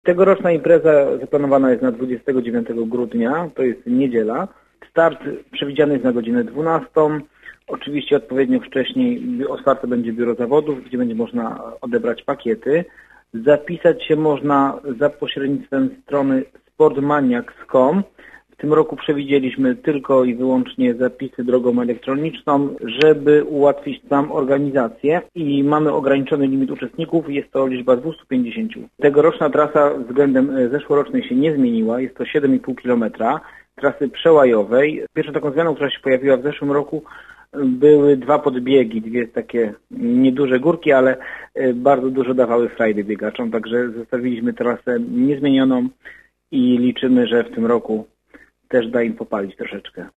Tegoroczna impreza zaplanowana jest na 29 grudnia, to jest niedziela. Start przewidziany jest na godzinę 12. Oczywiście odpowiednio wcześniej otwarte będzie biuro zawodów, gdzie będzie można odebrać pakiety. Zapisać się można za pośrednictwem strony sportmaniacs.com. W tym roku przewidzieliśmy tylko i wyłącznie zapisy drogą elektroniczną, żeby ułatwić nam organizację i mamy ograniczony limit uczestników, jest to liczba 250. Tegoroczna trasa względem zeszłorocznej się nie zmieniła, jest to 7,5 km trasy przełajowej. Pierwszą taką zmianą, która się pojawiła w zeszłym roku, były dwa podbiegi, dwie takie nieduże górki, ale bardzo dużo dawały frajdy biegaczom, także zostawiliśmy trasę niezmienioną i liczymy, że w tym roku też da im popalić troszeczkę.